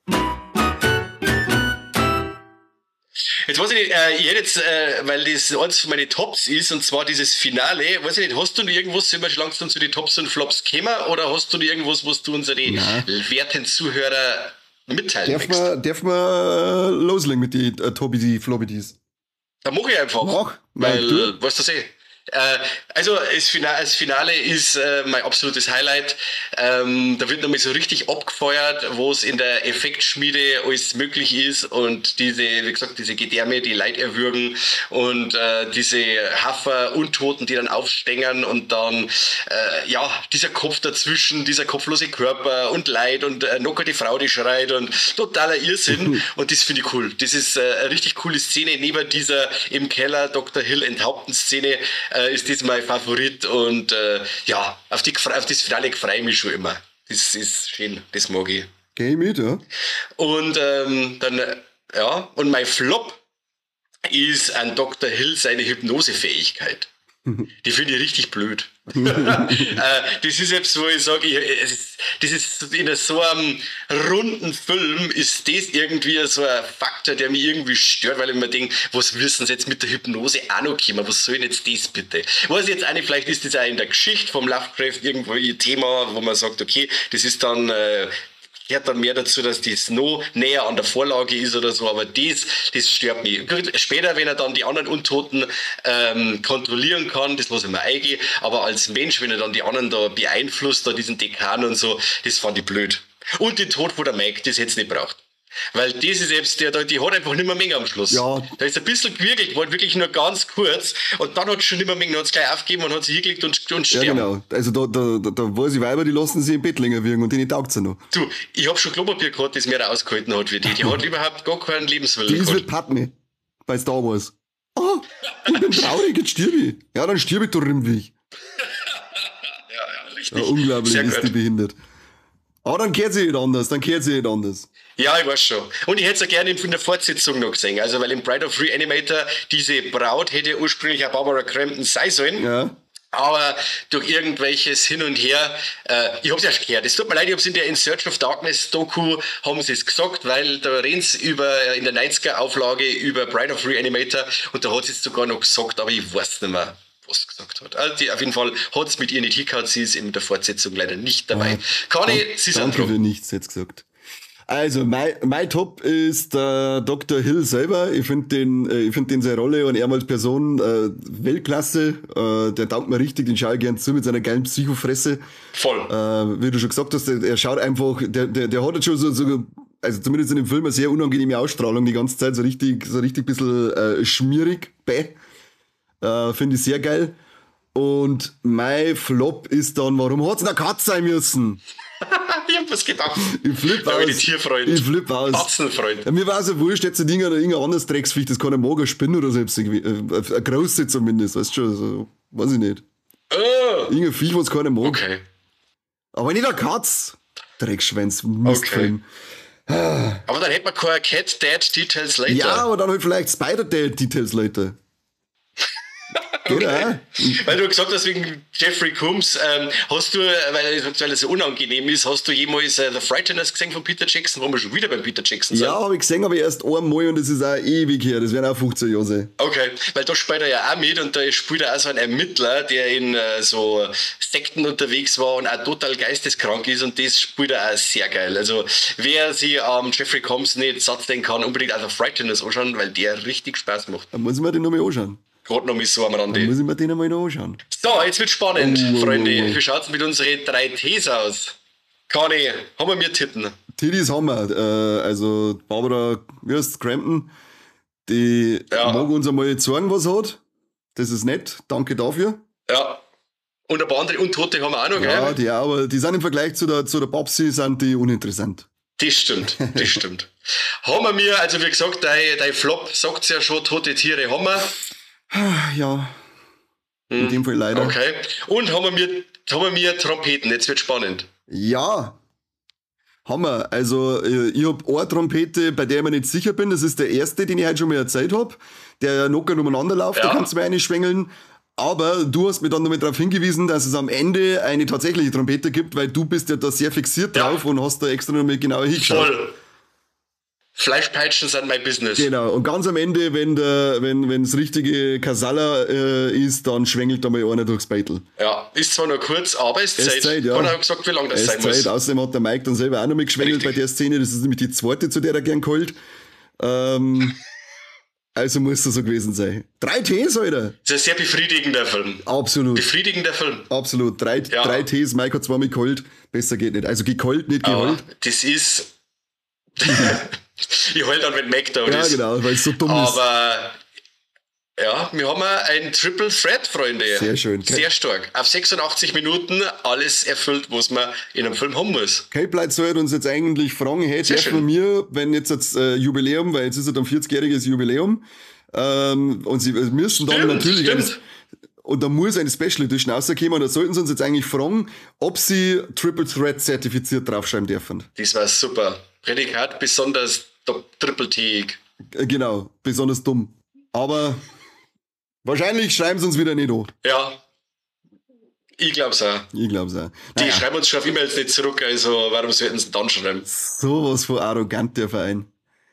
Jetzt weiß ich nicht, äh, ich hätte jetzt, äh, weil das eins von meinen Tops ist, und zwar dieses Finale, weiß ich nicht, hast du noch irgendwas, sind wir schon langsam zu den Tops und Flops gekommen, oder hast du noch irgendwas, was du unseren werten Zuhörer mitteilen darf man, darf man loslegen mit den äh, Tobi, die Flobbities? Da mach ich einfach, Mach, weil, du? was du eh. Äh, also das Finale, das Finale ist äh, mein absolutes Highlight. Ähm, da wird nochmal so richtig abgefeuert, wo es in der Effektschmiede alles möglich ist und diese, wie gesagt, diese Gedärme, die Leid erwürgen und äh, diese Hafer Untoten, die dann aufstängern und dann äh, ja, dieser Kopf dazwischen, dieser kopflose Körper und Leid und äh, noch die Frau, die schreit und totaler Irrsinn und das finde ich cool. Das ist äh, eine richtig coole Szene, neben dieser im Keller Doktor Hill enthaupten Szene äh, ist das mein Favorit und äh, ja, auf, die, auf das Finale freue ich mich schon immer. Das ist schön, das mag ich. Geh mit, ja. Und ähm, dann, ja, und mein Flop ist an Doktor Hill seine Hypnosefähigkeit. Die finde ich richtig blöd. äh, das ist jetzt, wo ich sage, das ist in so einem runden Film ist das irgendwie so ein Faktor, der mich irgendwie stört, weil ich mir denke, was wissen sie jetzt mit der Hypnose auch noch kommen? Was soll denn jetzt das bitte? Weiß ich jetzt auch nicht, vielleicht ist das auch in der Geschichte vom Lovecraft irgendwo ein Thema, wo man sagt, okay, das ist dann äh, gehört dann mehr dazu, dass das noch näher an der Vorlage ist oder so, aber das, das stört mich. Später, wenn er dann die anderen Untoten ähm, kontrollieren kann, das lasse ich mir eingehen, aber als Mensch, wenn er dann die anderen da beeinflusst, da diesen Dekan und so, das fand ich blöd. Und den Tod von der Mike, das hätte es nicht braucht. Weil das ist selbst der, die hat einfach nicht mehr Menge am Schluss. Ja. Da ist ein bisschen gewickelt worden, wirklich nur ganz kurz. Und dann hat es schon nicht mehr Menge, dann hat es gleich aufgegeben und hat sich hingelegt und, und sterben. Ja, genau. Also da, da, da, da weiß ich Weiber, die lassen sich im Bett länger wirken und denen taugt sie noch. Du, ich hab schon Klopapier gehabt, das mehr ausgehalten hat wie die. Die hat überhaupt gar keinen Lebenswillen Die ist gehabt. wie Padme bei Star Wars. Ah, ich bin traurig, jetzt stirb ich. Ja, dann stirb ich, du Rimmwig. Ja, ja, richtig. Ja, unglaublich Sehr ist gut. die behindert. Aber dann kehrt sie nicht anders, dann kehrt sie nicht anders. Ja, ich weiß schon. Und ich hätte es ja gerne in der Fortsetzung noch gesehen. Also, weil im Bride of Reanimator diese Braut hätte ursprünglich auch Barbara Crampton sein sollen. Ja. Aber durch irgendwelches Hin und Her, äh, ich hab's ja schon gehört. Es tut mir leid, ich hab's in der In Search of Darkness Doku, haben sie es gesagt, weil da reden sie über, in der neunziger Auflage über Bride of Reanimator und da hat sie es sogar noch gesagt, aber ich weiß nicht mehr, was sie gesagt hat. Also die, auf jeden Fall hat es mit ihr nicht hingehauen, sie ist in der Fortsetzung leider nicht dabei. Conny, sie sind Danke dran. für nichts, jetzt gesagt. Also, mein, mein Top ist der Doktor Hill selber. Ich finde den, äh, ich find den seine Rolle und er als Person äh, Weltklasse. Äh, der taugt mir richtig, den schaue ich gern zu mit seiner geilen Psychofresse. Voll. Äh, wie du schon gesagt hast, der, er schaut einfach, der, der, der hat jetzt schon so, so, also zumindest in dem Film, eine sehr unangenehme Ausstrahlung die ganze Zeit, so richtig, so richtig bisschen äh, schmierig, bäh. Äh, finde ich sehr geil. Und mein Flop ist dann, warum hat's eine Katze sein müssen? Ich hab was gedacht. Ich flipp Da aus. bin ich Tierfreund. Ich flipp aus. Katzenfreund. Ja, mir war es ja wurscht, jetzt ein Ding oder irgendein anderes Drecksviech, das kann ein Mager Spinne oder selbst irgendwie, äh, eine große zumindest, weißt du schon, so, weiß ich nicht. Oh, Irgendein Viech, was keiner mag. okay. Aber nicht eine Katz. Dreckschwänz, Mistfilm. Aber dann hätte man keine Cat Dead Details Later. Ja, aber dann halt vielleicht Spider-Dad Details later. Geht auch. Weil du gesagt hast, wegen Jeffrey Combs, ähm, hast du, weil, weil es so unangenehm ist, hast du jemals äh, The Frighteners gesehen von Peter Jackson, wo wir schon wieder bei Peter Jackson sind? Ja, habe ich gesehen, aber erst einmal und das ist auch ewig her. Das werden auch fünfzehn Jahre sein. Okay, weil da spielt er ja auch mit und da spielt er auch so ein Ermittler, der in äh, so Sekten unterwegs war und auch total geisteskrank ist und das spielt er auch sehr geil. Also wer sich am ähm, Jeffrey Combs nicht satt denken kann, unbedingt auch The Frighteners anschauen, weil der richtig Spaß macht. Dann muss ich mir den nochmal anschauen. Gerade noch mal so am Dann Rande. muss ich mir den nochmal noch anschauen. So, jetzt wird spannend, Oh, oh, Freunde. oh, oh. Wie schaut's mit unseren drei Ts aus? Conny, haben wir mir tippen? Tiddies haben wir. Äh, also Barbara, wie heißt Crampton, die Ja. mag uns einmal sagen, was hat. Das ist nett. Danke dafür. Ja. Und ein paar andere Untote haben wir auch noch, Ja, gell? die auch, aber die sind im Vergleich zu der, zu der Babsi sind die uninteressant. Das stimmt, das stimmt. Haben wir mir, also wie gesagt, dein, dein Flop sagt's ja schon, tote Tiere haben wir. Ja. In dem Fall leider. Okay. Und haben wir mir, haben wir mir Trompeten, jetzt wird spannend. Ja. Hammer. Also, äh, ich hab eine Trompete, bei der ich mir nicht sicher bin. Das ist der erste, den ich heute schon mal erzählt hab. Der locker umeinander läuft, Ja. da kannst du mir eine schwängeln. Aber du hast mir dann nochmal darauf hingewiesen, dass es am Ende eine tatsächliche Trompete gibt, weil du bist ja da sehr fixiert Ja. drauf und hast da extra nochmal genauer hingeschaut. Voll. Fleischpeitschen sind mein Business. Genau. Und ganz am Ende, wenn der, wenn, wenn das richtige Kasala äh, ist, dann schwängelt da mal einer durchs Beitel. Ja, ist zwar noch kurz, aber es ist Zeit. Zeit, ja. Hat er gesagt, wie lange das Es sein ist Zeit. muss. Außerdem hat der Mike dann selber auch noch mal geschwängelt Richtig. bei der Szene. Das ist nämlich die zweite, zu der er gern geholt. Ähm, also muss das so gewesen sein. Drei Ts, Alter. Das ist ein sehr befriedigender Film. Absolut. Befriedigender Film. Absolut. Drei, Ja. drei Ts, Mike hat zweimal geholt. Besser geht nicht. Also geholt, nicht Aber geholt. das ist. Ich heul dann, wenn Mac da Ja, ist. genau, weil es so dumm ist. Aber ja, wir haben ein Triple Threat, Freunde. Sehr schön. Sehr stark. Auf sechsundachtzig Minuten alles erfüllt, was man in einem Film haben muss. Cape Light sollte uns jetzt eigentlich fragen, hey, Sehr der schön. von mir, wenn jetzt das äh, Jubiläum, weil jetzt ist ja dann vierzigjähriges Jubiläum, ähm, und sie müssen dann Stimmt, natürlich, stimmt. eines, und da muss eine Special Edition rauskommen, und da sollten sie uns jetzt eigentlich fragen, ob sie Triple Threat zertifiziert draufschreiben dürfen. Das war super. Prädikat besonders Triple-T-ig. Äh, genau, besonders dumm. Aber wahrscheinlich schreiben sie uns wieder nicht an. Ja. Ich glaub's auch. Ich glaube es auch. Die Naja, schreiben uns schon auf E-Mails nicht zurück, also warum sollten sie dann schreiben? sowas von arrogant, der Verein.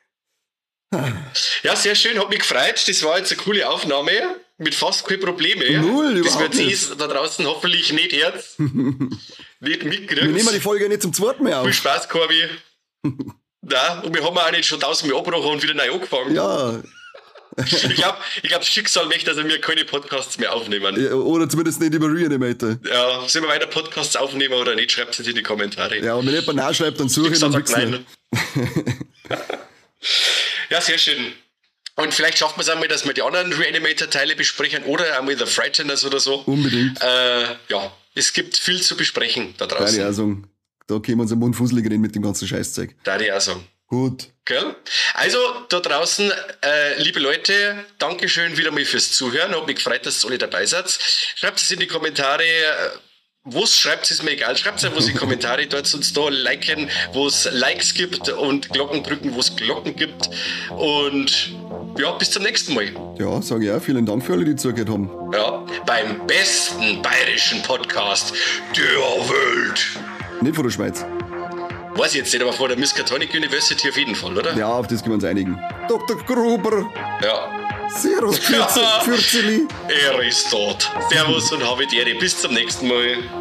Ja, sehr schön, hat mich gefreut. Das war jetzt eine coole Aufnahme mit fast keine Probleme. Null, das überhaupt wird nicht. eh da draußen hoffentlich nicht Herz. Nicht mitkriegt. Wir nehmen die Folge nicht zum zweiten Mal Viel auf. Spaß, Corby. Na, und wir haben auch nicht schon tausend Mal abgebrochen und wieder neu angefangen. Ja, Ich glaube, ich glaub, das Schicksal möchte, dass wir keine Podcasts mehr aufnehmen. ja, oder zumindest nicht über Reanimator. Ja, sollen wir weiter Podcasts aufnehmen oder nicht? Schreibt es in die Kommentare. Ja, und wenn jemand nachschreibt, dann suche ich Schicksal dann sagt Wichser. nein. Ja, sehr schön. Und vielleicht schafft man es einmal, dass wir die anderen Reanimator-Teile besprechen oder einmal The Frighteners oder so. Unbedingt. Äh, ja, es gibt viel zu besprechen da draußen. Da, die auch sagen, da können wir uns im Mund fusselig reden mit dem ganzen Scheißzeug. Da die auch sagen. Gut. Gell? Also, da draußen, äh, liebe Leute, Dankeschön wieder mal fürs Zuhören. Hat mich gefreut, dass ihr alle dabei seid. Schreibt es in die Kommentare. Was schreibt es mir egal, schreibt es was in die Kommentare, dort uns da liken, wo es Likes gibt und Glocken drücken, wo es Glocken gibt. Und ja, bis zum nächsten Mal. Ja, sage ich auch. Vielen Dank für alle, die zugehört haben. Ja, beim besten bayerischen Podcast der Welt. Nicht von der Schweiz. Weiß ich jetzt nicht, aber von der Miskatonic University auf jeden Fall, oder? Ja, auf das können wir uns einigen. Doktor Gruber. Ja. Servus, Fürzeli. Er ist tot. Servus und habe die Ehre. Bis zum nächsten Mal.